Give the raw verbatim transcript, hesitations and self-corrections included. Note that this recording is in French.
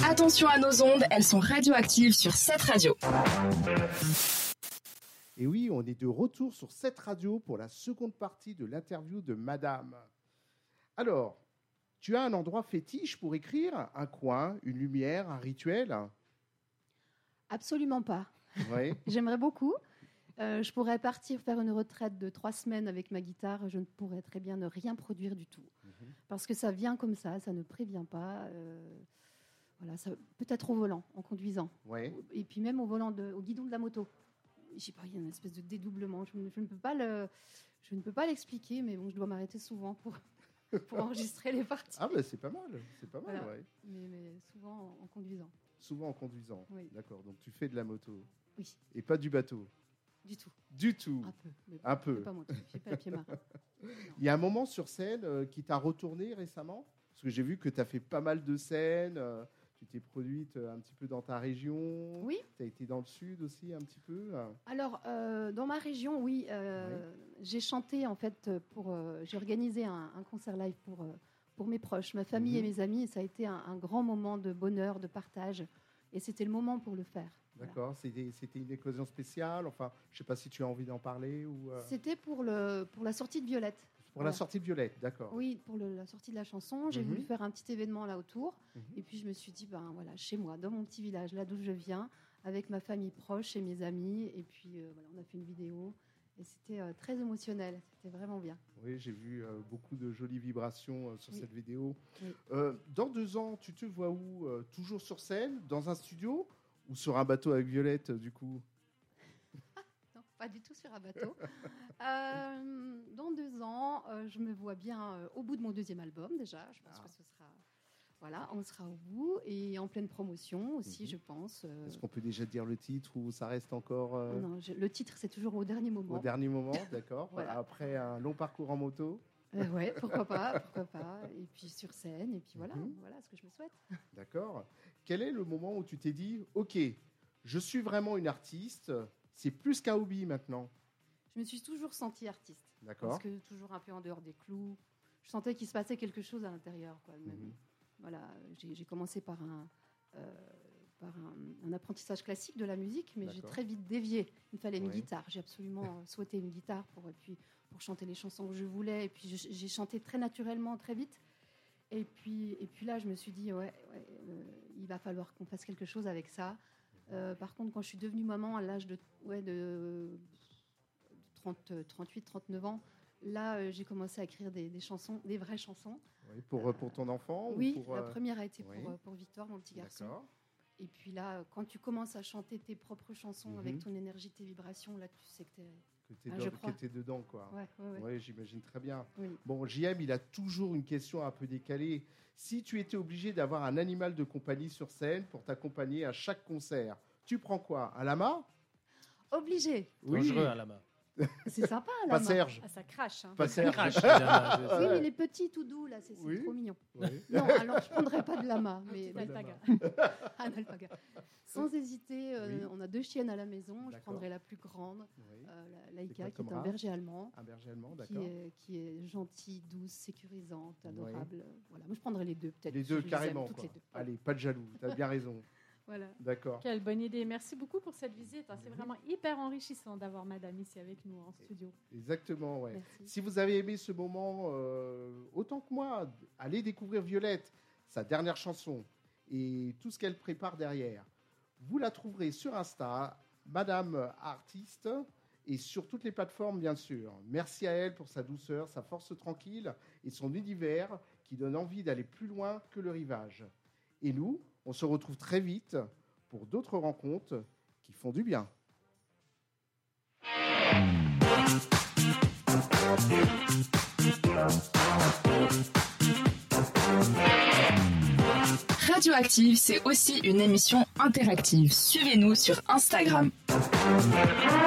Attention à nos ondes, elles sont radioactives sur cette radio. Et oui, on est de retour sur cette radio pour la seconde partie de l'interview de Madame. Alors, tu as un endroit fétiche pour écrire? Un coin, une lumière, un rituel? Absolument pas. Oui. J'aimerais beaucoup. Euh, je pourrais partir faire une retraite de trois semaines avec ma guitare. Je ne pourrais très bien ne rien produire du tout. Mm-hmm. Parce que ça vient comme ça, ça ne prévient pas. Euh, voilà, ça, peut-être au volant, en conduisant. Oui. Et puis même au volant, de, au guidon de la moto. Je sais pas, il y a une espèce de dédoublement. Je ne, je ne peux pas le, je ne peux pas l'expliquer, mais bon, je dois m'arrêter souvent pour, pour enregistrer les parties. Ah ben c'est pas mal, c'est pas mal, voilà. ouais. Mais, mais souvent en, en conduisant. Souvent en conduisant. Oui. D'accord. Donc tu fais de la moto. Oui. Et pas du bateau. Du tout. Du tout. Un peu. Mais Un peu. Pas moi. J'ai pas le pied marin. Il y a un moment sur scène euh, qui t'a retourné récemment? Parce que j'ai vu que tu as fait pas mal de scènes. Euh, tu t'es produite un petit peu dans ta région. Oui. Tu as été dans le sud aussi un petit peu. Alors, euh, dans ma région, oui, euh, oui. J'ai chanté en fait pour. Euh, j'ai organisé un, un concert live pour, euh, pour mes proches, ma famille mmh. et mes amis. Et ça a été un, un grand moment de bonheur, de partage. Et c'était le moment pour le faire. D'accord. Voilà. C'était, c'était une occasion spéciale. Enfin, je ne sais pas si tu as envie d'en parler ou. Euh... C'était pour, le, pour la sortie de Violette. Pour voilà. la sortie de Violette, d'accord. Oui, pour le, la sortie de la chanson. J'ai mm-hmm. voulu faire un petit événement là autour. Mm-hmm. Et puis, je me suis dit, ben voilà, chez moi, dans mon petit village, là d'où je viens, avec ma famille proche et mes amis. Et puis, euh, voilà, on a fait une vidéo. Et c'était euh, très émotionnel. C'était vraiment bien. Oui, j'ai vu euh, beaucoup de jolies vibrations euh, sur oui. cette vidéo. Oui. Euh, dans deux ans, tu te vois où? euh, Toujours sur scène, dans un studio ou sur un bateau avec Violette, du coup? Non, pas du tout sur un bateau. euh, dans deux ans, euh, je me vois bien euh, au bout de mon deuxième album, déjà. Je pense ah. que ce sera... Voilà, on sera au bout et en pleine promotion aussi, mm-hmm. je pense. Euh... Est-ce qu'on peut déjà dire le titre ou ça reste encore... Euh... Non, je... le titre, c'est toujours au dernier moment. Au dernier moment, d'accord. Voilà. Après un long parcours en moto. Euh, ouais, pourquoi pas, pourquoi pas. Et puis sur scène, et puis voilà, mm-hmm. voilà ce que je me souhaite. D'accord. Quel est le moment où tu t'es dit, ok, je suis vraiment une artiste, c'est plus qu'un hobby maintenant? Je me suis toujours sentie artiste. D'accord. Parce que toujours un peu en dehors des clous. Je sentais qu'il se passait quelque chose à l'intérieur, quoi. Même. Mm-hmm. Voilà, j'ai, j'ai commencé par un, euh, par un, un apprentissage classique de la musique, mais D'accord. j'ai très vite dévié. Il me fallait une oui. guitare. J'ai absolument souhaité une guitare pour, et puis, pour chanter les chansons que je voulais. Et puis je, j'ai chanté très naturellement, très vite. Et puis, et puis là, je me suis dit, ouais, ouais euh, il va falloir qu'on fasse quelque chose avec ça. Euh, par contre, quand je suis devenue maman à l'âge de, ouais, de trente, trente-huit, trente-neuf ans, là, euh, j'ai commencé à écrire des, des chansons, des vraies chansons. Oui, pour, euh, pour ton enfant Oui, ou pour, la euh... première a été oui. pour, pour Victor, mon petit garçon. D'accord. Et puis là, quand tu commences à chanter tes propres chansons mm-hmm. avec ton énergie, tes vibrations, là, tu sais que t'es... Que t'es, ah, dans, je que t'es dedans, quoi. Ouais, ouais, ouais. Oui, j'imagine très bien. Oui. Bon, J M, il a toujours une question un peu décalée. Si tu étais obligé d'avoir un animal de compagnie sur scène pour t'accompagner à chaque concert, tu prends quoi? Un lama? Obligé. Oui. Dangereux, un lama. C'est sympa, un Pas lama. Serge. Ah, ça crache. Hein. Pas Serge. Crache, oui, mais il est petit, tout doux, là, c'est, c'est oui. trop mignon. Oui. Non, alors je ne prendrais pas de lama, mais un alpaga. Un alpaga. Sans hésiter, euh, oui. on a deux chiennes à la maison. D'accord. Je prendrais la plus grande, oui. euh, la Laïka, qui est un berger allemand. Un berger allemand, d'accord. Qui est, qui est gentille, douce, sécurisante, adorable. Oui. Voilà. Moi, je prendrais les deux, peut-être. Les deux, je carrément. Les quoi. les deux. Allez, pas de jaloux, tu as bien raison. Voilà. D'accord. Quelle bonne idée. Merci beaucoup pour cette visite. C'est vraiment hyper enrichissant d'avoir Madame ici avec nous en studio. Exactement, ouais. Merci. Si vous avez aimé ce moment, euh, autant que moi, allez découvrir Violette, sa dernière chanson, et tout ce qu'elle prépare derrière. Vous la trouverez sur Insta, Madame Artiste, et sur toutes les plateformes, bien sûr. Merci à elle pour sa douceur, sa force tranquille et son univers qui donne envie d'aller plus loin que le rivage. Et nous, on se retrouve très vite pour d'autres rencontres qui font du bien. Radioactive, c'est aussi une émission interactive. Suivez-nous sur Instagram.